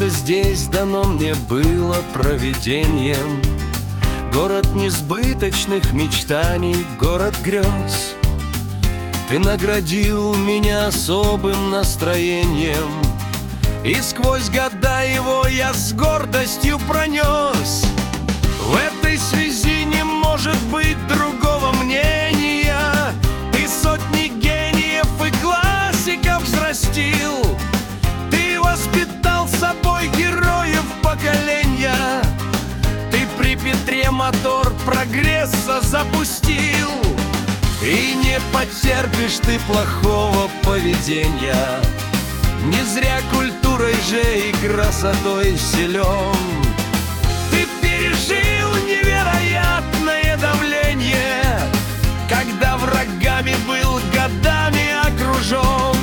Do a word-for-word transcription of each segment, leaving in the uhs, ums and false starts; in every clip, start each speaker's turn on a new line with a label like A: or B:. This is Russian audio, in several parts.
A: Родиться здесь дано мне было провидением. Город несбыточных мечтаний, город грез. Ты наградил меня особым настроением, и сквозь года его я с гордостью пронес. В этой связи не может быть другого мнения. Ты сотни гениев и классиков взрастил. Ты воспитал собой героев поколения. Ты при Петре мотор прогресса запустил. И не потерпишь ты плохого поведения. Не зря культурой же и красотой силен. Ты пережил невероятное давление, когда врагами был годами окружен.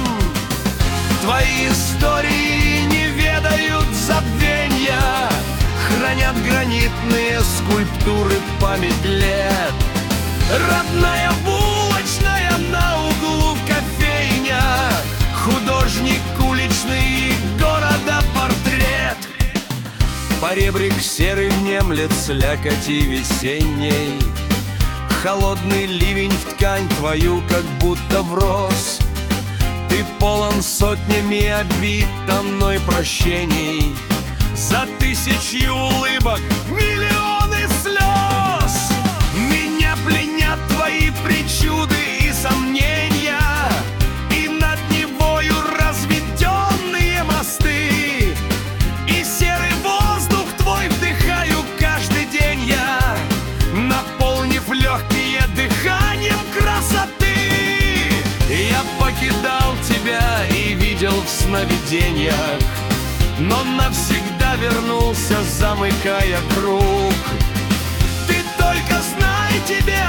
A: Твои истории не ведают забвенья, хранят гранитные скульптуры память лет. Родная булочная на углу кофейня, художник уличный, города портрет. Поребрик серый внемлет слякоти весенней. Холодный ливень в ткань твою как будто врос. Ты полон сотнями обид, а мной прощений. За тысячи улыбок миллионы слез. Меня пленят твои причуды и сомнения, и над Невою разведенные мосты. И серый воздух твой вдыхаю каждый день я, наполнив легкие дыханием красоты. Я покидал тебя и видел в сновидениях, но навсегда вернулся, замыкая круг. Ты только знай, тебе